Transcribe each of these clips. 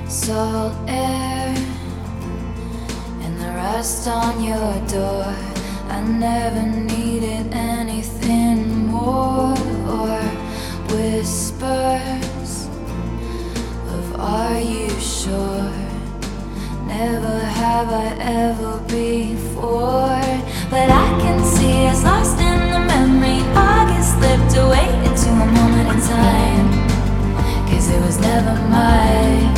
Salt air and the rust on your door. I never needed anything more, or whispers of "Are you sure?" Never have I ever before. But I can see us lost in the memory. August slipped away into a moment in time, 'cause it was never mine.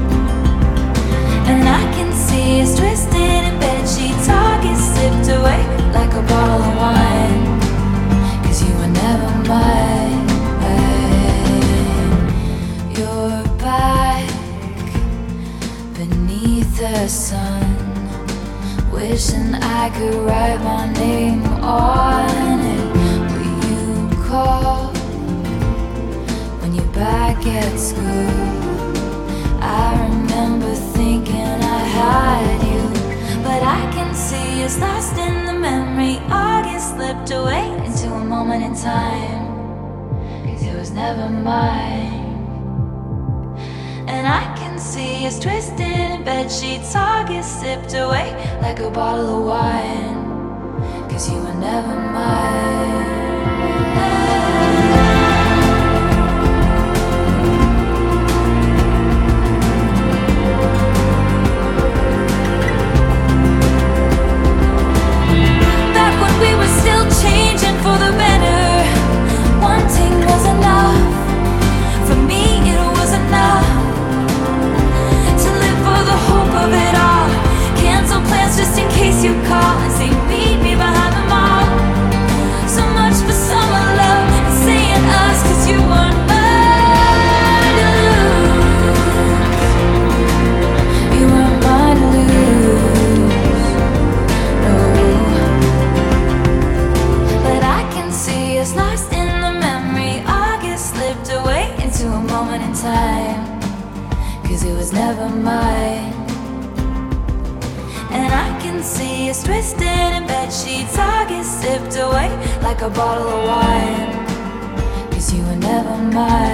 And I can see us twisted in bedsheets. August slipped away like a bottle of wine, 'cause you were never mine. You're back beneath the sun, wishing I could write my name on it. Will you call when you're back at school? I remember thinking I had you, but I can see us lost in the memory. August slipped away into a moment in time, 'cause it was never mine. And I can see us twisted in bedsheets. August sipped away like a bottle of wine, 'cause you were never mine. Back when we were still changing for the better, wanting was enough. For me it was enough for the hope of it all. Cancel plans just in case you call and say meet me behind the mall. So much for summer love and saying us, 'cause you weren't mine to lose. You weren't mine to lose, no. But I can see us lost in the memory. August slipped away into a moment in time, 'cause it was never mine. And I can see us twisted in bedsheets. August sipped away like a bottle of wine, 'cause you were never mine.